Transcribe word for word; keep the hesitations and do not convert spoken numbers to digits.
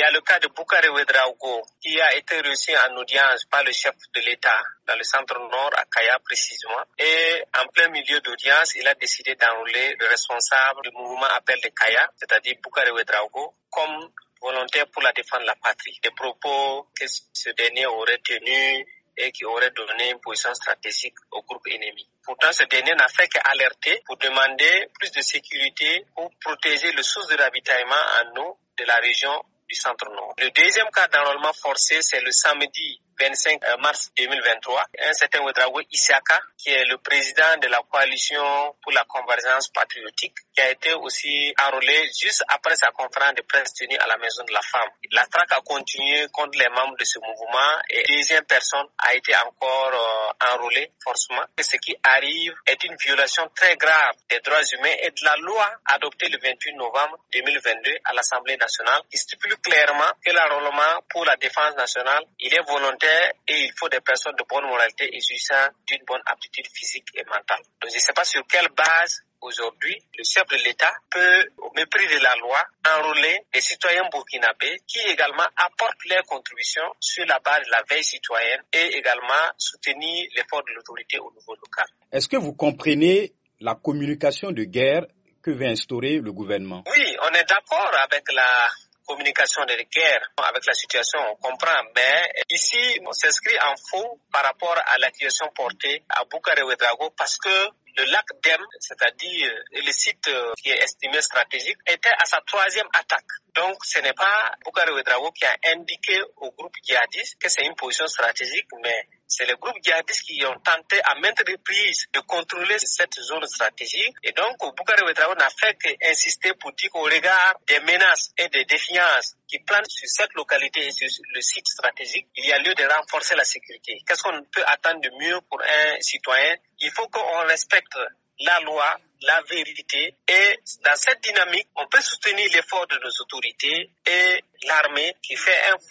y a le cas de Boucaré Ouédraogo qui a été reçu en audience par le chef de l'État dans le centre nord à Kaya précisément. Et en plein milieu d'audience, il a décidé d'enrôler le responsable du mouvement Appel de Kaya, c'est-à-dire Boucaré Ouédraogo, comme volontaire pour la défense de la patrie. Des propos que ce dernier aurait tenus et qui aurait donné une position stratégique au groupe ennemi. Pourtant, ce dernier n'a fait qu'alerter pour demander plus de sécurité pour protéger les sources de ravitaillement en eau de la région du centre-nord. Le deuxième cas d'enrôlement forcé, c'est le samedi vingt-cinq mars deux mille vingt-trois. Un certain Ouédraogo Isiaka, qui est le président de la coalition pour la convergence patriotique, qui a été aussi enrôlé juste après sa conférence de presse tenue à la Maison de la Femme. La traque a continué contre les membres de ce mouvement et une deuxième personne a été encore euh, enrôlée forcément. Et ce qui arrive est une violation très grave des droits humains et de la loi adoptée le vingt-huit novembre deux mille vingt-deux à l'Assemblée nationale qui stipule clairement que l'enrôlement pour la défense nationale, il est volontaire et il faut des personnes de bonne moralité et jouissant d'une bonne aptitude physique et mentale. Donc je ne sais pas sur quelle base aujourd'hui le chef de l'État peut, au mépris de la loi, enrôler des citoyens burkinabés qui également apportent leur contribution sur la base de la veille citoyenne et également soutenir l'effort de l'autorité au niveau local. Est-ce que vous comprenez la communication de guerre que veut instaurer le gouvernement? Oui, on est d'accord avec la communication de guerre, avec la situation, on comprend, mais ici, on s'inscrit en faux par rapport à l'accusation portée à Boucaré Ouédraogo parce que le lac Dem, c'est-à-dire le site qui est estimé stratégique, était à sa troisième attaque. Donc, ce n'est pas Boucaré Ouédraogo qui a indiqué au groupe djihadiste que c'est une position stratégique, mais c'est les groupes djihadistes qui ont tenté à maintes reprises de contrôler cette zone stratégique. Et donc, Boucaré Ouédraogo n'a fait qu'insister pour dire qu'au regard des menaces et des défiances qui planent sur cette localité et sur le site stratégique, il y a lieu de renforcer la sécurité. Qu'est-ce qu'on peut attendre de mieux pour un citoyen? Il faut qu'on respecte la loi, la vérité, et dans cette dynamique, on peut soutenir l'effort de nos autorités et l'armée qui fait un